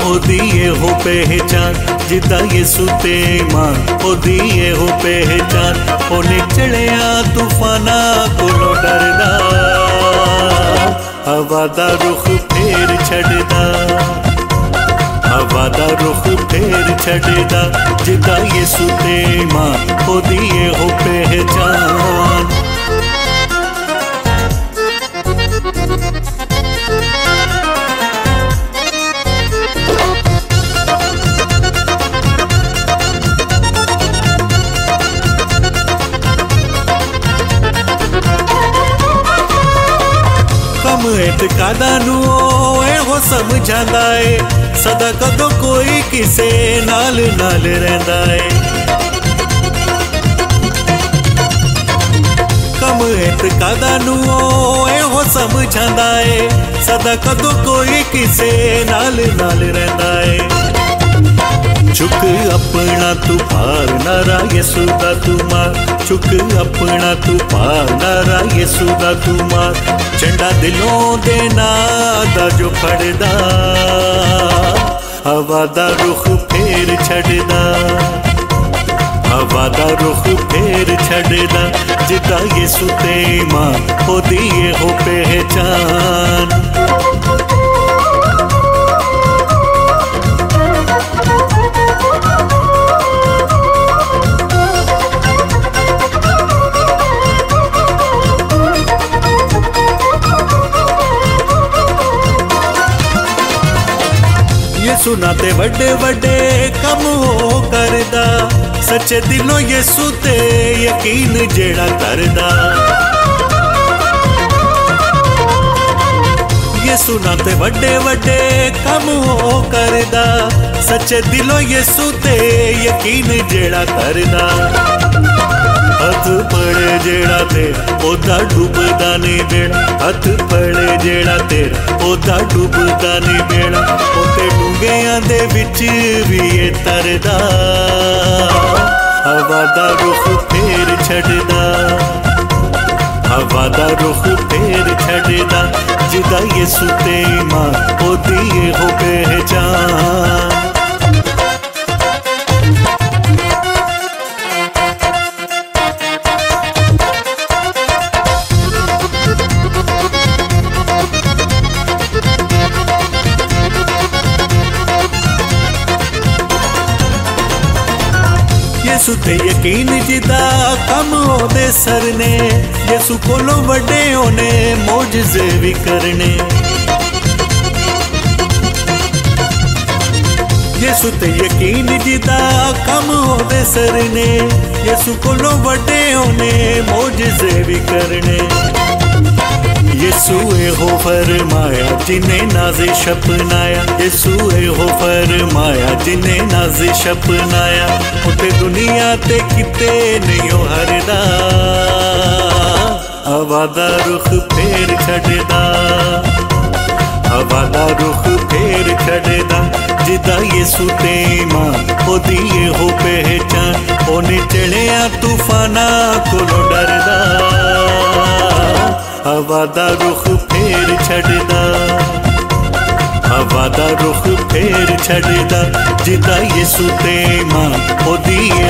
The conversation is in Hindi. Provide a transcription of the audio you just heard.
ओदी हो पहचान, जिदा यसू ते मां ओदी हो पहचान। ओने चढ़िया तूफाना कोलों डरदा, हवा दा रुख फेर छड़दा, हवा दा रुख फेर छड़दा। जिदा यसू ते मां ओदी हो पहचान। एतकादा नू हो समझांदा है, सदा कदों कोई किसे नाल नाल रहिंदा है। कम एतकादा नू हो समझांदा है, सदा कदों कोई किसे नाल नाल रहिंदा है। चुक अपना तू भार नारा यसू दा तू मार, चुक अपना तू भार नारा यसू दा तू मार। झंडा दिलों दे नादा जो फड़दा, हवा दा रुख फेर छड़दा, हवा दा रुख फेर छड़दा। जिदा यसू ते मां ओदी हो पहचान। यसू नाते वड्डे वड्डे कम हो करदा, सच्चे दिलों यसू ते यकीन जेड़ा करदा। यसू नाते वड्डे वड्डे कम हो करदा, सच्चे दिलों यसू ते यकीन जेड़ा करदा। हथ पड़े जेड़ा तेरा ओदा डुबदा नहीं बेड़ा, हथ पड़े जेड़ा तेरा ओदा डुबदा नहीं बेड़ा। ओते डूंगियां दे विच भी ये तरदा, हवा दा रुख फेर छड़दा, हवा दा रुख फेर छड़दा। जिदा यसू ते मां ओदी हो पहचान। यसू ते यकीन जिदा कम ओदे सरने, यसू कोलों वड्डे होने मोजज़े भी करने। यसू ते यकीन जिदा कम ओदे सरने, यसू कोलों वड्डे होने मोजज़े भी करने। यसू हो फरमाया जिन्हें नाज़िश अपनाया, यसू हो फरमाया जिन्हें नाज़िश अपनाया। उते दुनिया ते किते नहीं हो हरदा, हवा दा रुख फेर छड़दा, हवा दा रुख फेर छड़दा। जिदा यसू ते मां ओदी हो पहचान। ओने चढ़िया तूफाना कोलों डरदा, हवा दा रुख फेर छड़दा, हवा दा रुख फेर छड़दा। जिदा यसू ते मां ओदी